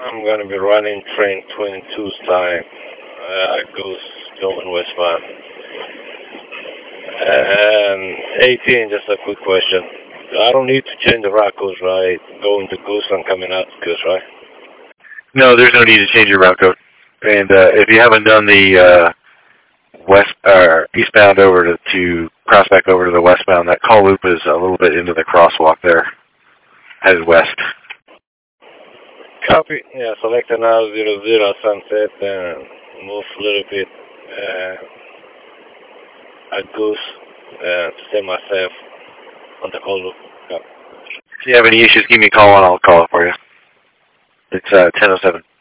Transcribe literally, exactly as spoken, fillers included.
I'm going to be running train twenty-two's time. Uh, goes going westbound. And eighteen, just a quick question. I don't need to change the route course, right? Going to Goose and coming out to Goose, right? No, there's no need to change your route code. And uh, if you haven't done the uh, west or uh, eastbound over to, to cross back over to the westbound, that call loop is a little bit into the crosswalk there, headed west. Copy. Yeah, select now zero zero sunset and move a little bit uh, at Goose uh, to save myself on the call loop. Copy. If you have any issues, give me a call and I'll call it for you. It's uh, ten oh seven.